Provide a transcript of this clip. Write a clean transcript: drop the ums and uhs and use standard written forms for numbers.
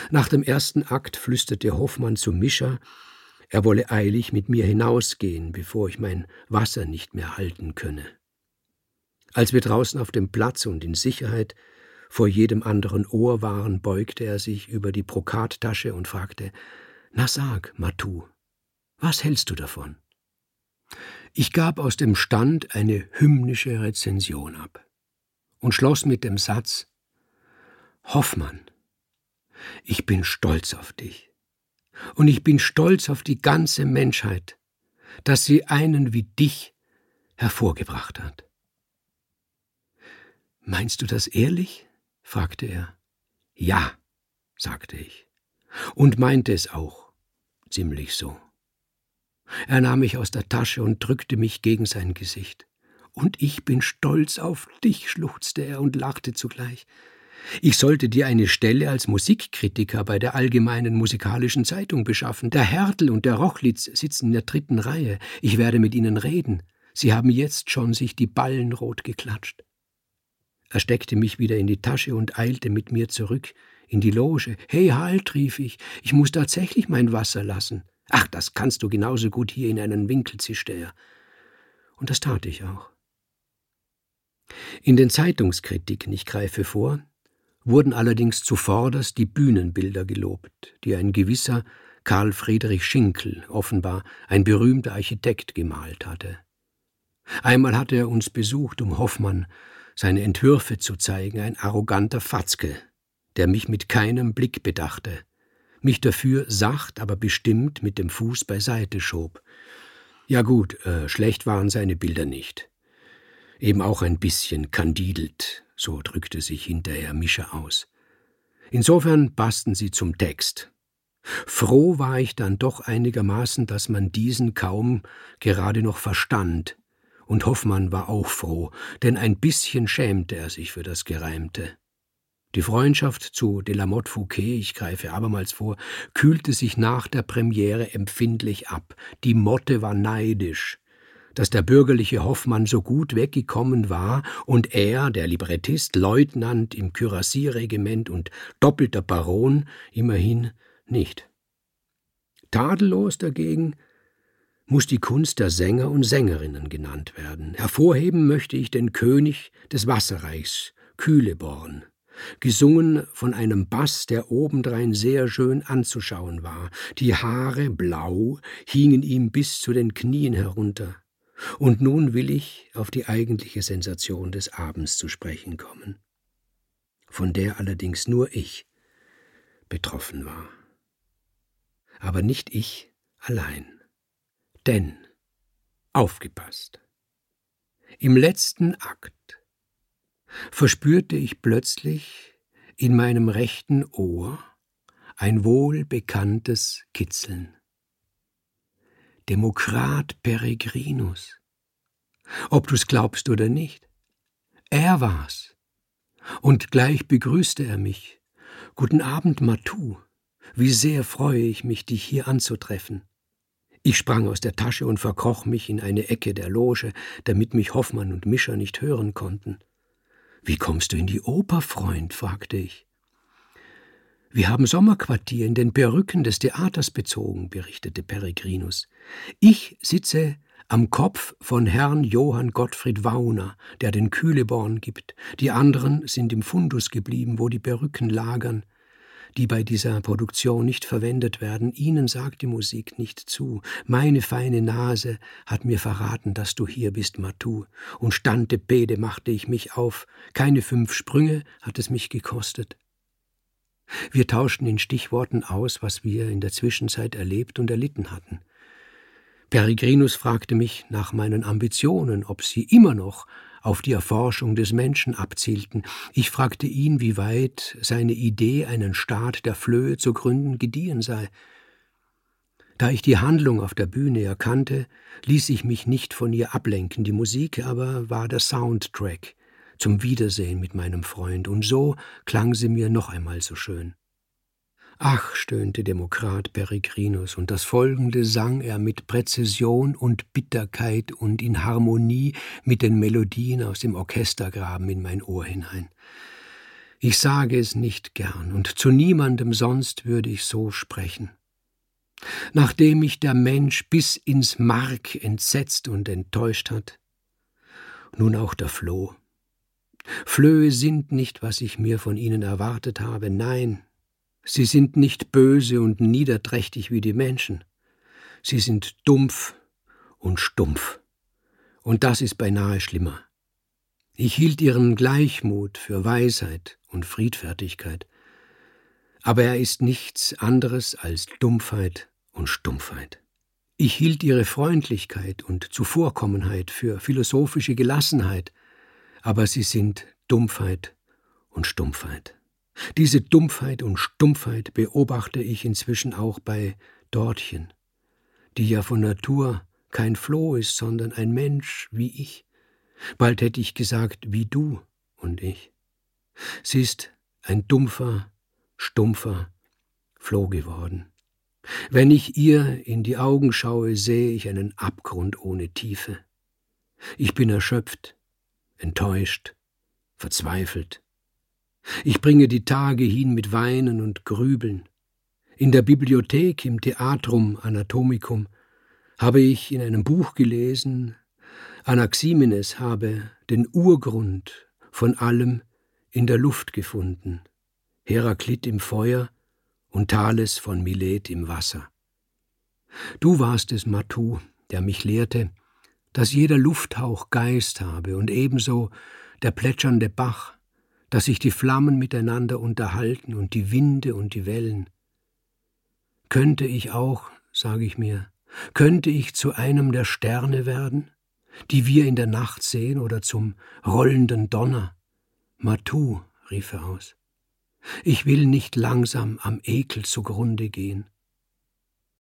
Nach dem ersten Akt flüsterte Hoffmann zu Mischa, er wolle eilig mit mir hinausgehen, bevor ich mein Wasser nicht mehr halten könne. Als wir draußen auf dem Platz und in Sicherheit vor jedem anderen Ohr waren, beugte er sich über die Brokattasche und fragte, »Na sag, Matu, was hältst du davon?« Ich gab aus dem Stand eine hymnische Rezension ab und schloss mit dem Satz, »Hoffmann, ich bin stolz auf dich und ich bin stolz auf die ganze Menschheit, dass sie einen wie dich hervorgebracht hat.« »Meinst du das ehrlich?« fragte er. »Ja«, sagte ich, und meinte es auch ziemlich so. Er nahm mich aus der Tasche und drückte mich gegen sein Gesicht. »Und ich bin stolz auf dich«, schluchzte er und lachte zugleich. »Ich sollte dir eine Stelle als Musikkritiker bei der Allgemeinen Musikalischen Zeitung beschaffen. Der Härtel und der Rochlitz sitzen in der 3. Reihe. Ich werde mit ihnen reden. Sie haben jetzt schon sich die Ballen rot geklatscht.« Er steckte mich wieder in die Tasche und eilte mit mir zurück in die Loge. »Hey, halt«, rief ich muss tatsächlich mein Wasser lassen.« »Ach, das kannst du genauso gut hier in einen Winkel«, zischte er. Und das tat ich auch. In den Zeitungskritiken, ich greife vor, wurden allerdings zuvorderst die Bühnenbilder gelobt, die ein gewisser Karl Friedrich Schinkel, offenbar ein berühmter Architekt, gemalt hatte. Einmal hatte er uns besucht, um Hoffmann seine Entwürfe zu zeigen, ein arroganter Fatzke, der mich mit keinem Blick bedachte, mich dafür sacht, aber bestimmt mit dem Fuß beiseite schob. Ja gut, schlecht waren seine Bilder nicht. Eben auch ein bisschen kandidelt, so drückte sich hinterher Mischa aus. Insofern passten sie zum Text. Froh war ich dann doch einigermaßen, dass man diesen kaum gerade noch verstand, und Hoffmann war auch froh, denn ein bisschen schämte er sich für das Gereimte. Die Freundschaft zu de la Motte Fouquet, ich greife abermals vor, kühlte sich nach der Premiere empfindlich ab. Die Motte war neidisch, dass der bürgerliche Hoffmann so gut weggekommen war und er, der Librettist, Leutnant im Kürassierregiment und doppelter Baron, immerhin nicht. Tadellos dagegen muss die Kunst der Sänger und Sängerinnen genannt werden. Hervorheben möchte ich den König des Wasserreichs, Kühleborn, gesungen von einem Bass, der obendrein sehr schön anzuschauen war. Die Haare, blau, hingen ihm bis zu den Knien herunter. Und nun will ich auf die eigentliche Sensation des Abends zu sprechen kommen, von der allerdings nur ich betroffen war. Aber nicht ich allein. Denn, aufgepasst, im letzten Akt verspürte ich plötzlich in meinem rechten Ohr ein wohlbekanntes Kitzeln. Demokrat Peregrinus. Ob du's glaubst oder nicht, er war's. Und gleich begrüßte er mich. »Guten Abend, Matu. Wie sehr freue ich mich, dich hier anzutreffen.« Ich sprang aus der Tasche und verkroch mich in eine Ecke der Loge, damit mich Hoffmann und Mischa nicht hören konnten. »Wie kommst du in die Oper, Freund?« fragte ich. »Wir haben Sommerquartier in den Perücken des Theaters bezogen«, berichtete Peregrinus. »Ich sitze am Kopf von Herrn Johann Gottfried Wauner, der den Kühleborn gibt. Die anderen sind im Fundus geblieben, wo die Perücken lagern, die bei dieser Produktion nicht verwendet werden. Ihnen sagt die Musik nicht zu. Meine feine Nase hat mir verraten, dass du hier bist, Matu. Und stante Pede machte ich mich auf. Keine 5 Sprünge hat es mich gekostet.« Wir tauschten in Stichworten aus, was wir in der Zwischenzeit erlebt und erlitten hatten. Peregrinus fragte mich nach meinen Ambitionen, ob sie immer noch auf die Erforschung des Menschen abzielten. Ich fragte ihn, wie weit seine Idee, einen Staat der Flöhe zu gründen, gediehen sei. Da ich die Handlung auf der Bühne erkannte, ließ ich mich nicht von ihr ablenken. Die Musik aber war der Soundtrack zum Wiedersehen mit meinem Freund, und so klang sie mir noch einmal so schön. »Ach«, stöhnte Demokrat Peregrinus, und das Folgende sang er mit Präzision und Bitterkeit und in Harmonie mit den Melodien aus dem Orchestergraben in mein Ohr hinein. Ich sage es nicht gern, und zu niemandem sonst würde ich so sprechen. Nachdem mich der Mensch bis ins Mark entsetzt und enttäuscht hat, nun auch der Floh. Flöhe sind nicht, was ich mir von ihnen erwartet habe, nein, sie sind nicht böse und niederträchtig wie die Menschen. Sie sind dumpf und stumpf, und das ist beinahe schlimmer. Ich hielt ihren Gleichmut für Weisheit und Friedfertigkeit, aber er ist nichts anderes als Dumpfheit und Stumpfheit. Ich hielt ihre Freundlichkeit und Zuvorkommenheit für philosophische Gelassenheit, aber sie sind Dumpfheit und Stumpfheit. Diese Dumpfheit und Stumpfheit beobachte ich inzwischen auch bei Dortchen, die ja von Natur kein Floh ist, sondern ein Mensch wie ich. Bald hätte ich gesagt, wie du und ich. Sie ist ein dumpfer, stumpfer Floh geworden. Wenn ich ihr in die Augen schaue, sehe ich einen Abgrund ohne Tiefe. Ich bin erschöpft, enttäuscht, verzweifelt. Ich bringe die Tage hin mit Weinen und Grübeln. In der Bibliothek im Theatrum Anatomicum habe ich in einem Buch gelesen, Anaximenes habe den Urgrund von allem in der Luft gefunden, Heraklit im Feuer und Thales von Milet im Wasser. Du warst es, Matou, der mich lehrte, dass jeder Lufthauch Geist habe und ebenso der plätschernde Bach, dass sich die Flammen miteinander unterhalten und die Winde und die Wellen. Könnte ich auch, sage ich mir, könnte ich zu einem der Sterne werden, die wir in der Nacht sehen, oder zum rollenden Donner? Matou, rief er aus, ich will nicht langsam am Ekel zugrunde gehen.